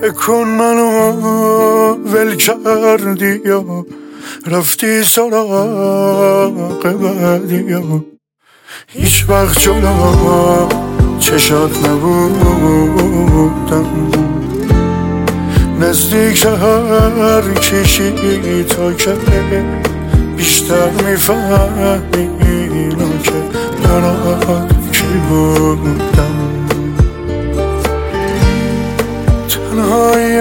بکن منو ول کردی یا رفتی سراغ بعدی یا هیچ وقت جلو چشات نبودم نزدیک هر کشی تا که بیشتر میفهمی اینو که برات کی بودم تنهایی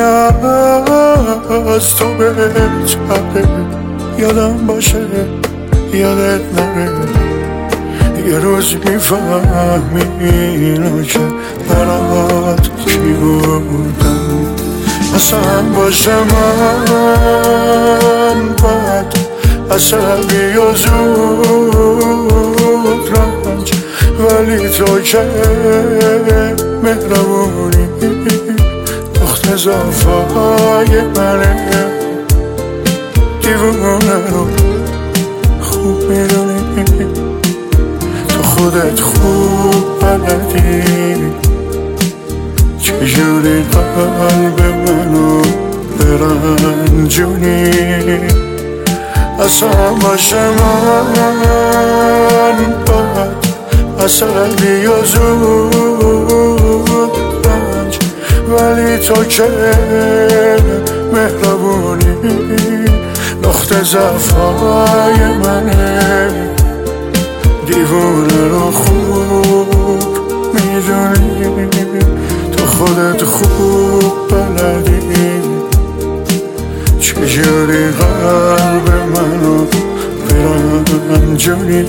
از تو بهتره یادم باشه یادت نره یه روز میفهمی اینو که برات کی بودم اصلا باشه من بد عصبی و زود رنج ولی تو که مهربونی دخت اضافه منه دیوونه رو خوب میدونی تو خودت خوب بلدی چجوری قلب منو برنجونی اصلا باشه من بد عصبی و زود رنج ولی تو که مهربونی نقطه ضعفای منه دیوونه رو خوب میدونی تو خودت خوب بلدی چجوری قلب منو برنجونی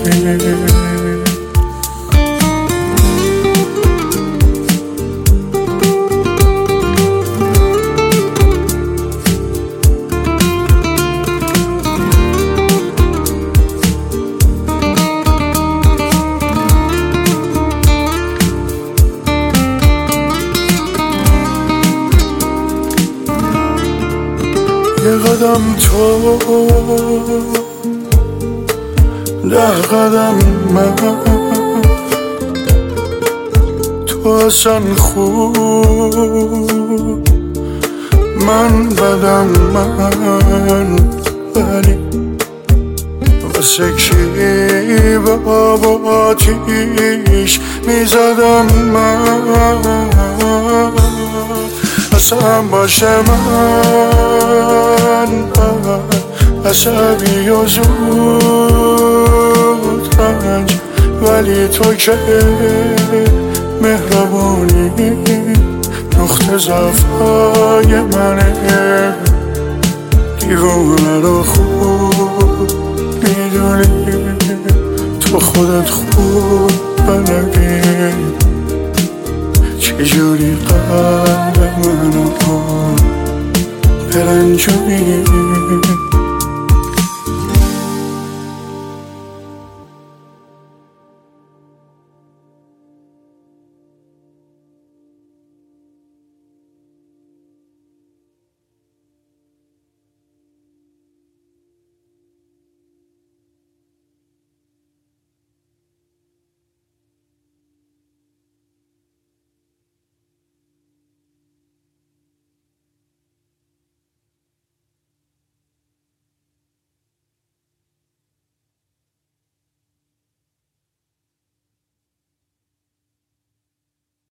یه قدم تو 10 قدم من تو اصلا خوب من بدم من ولی واسه کی به آب و آتیش میزدم من اصلا باشه من عصبی و زود رنج ولی تو که مهربونی نقطه ضعفای منه دیوونه رو خوب میدونی تو خودت خوب بلدی چجوری قلب منو برنجونی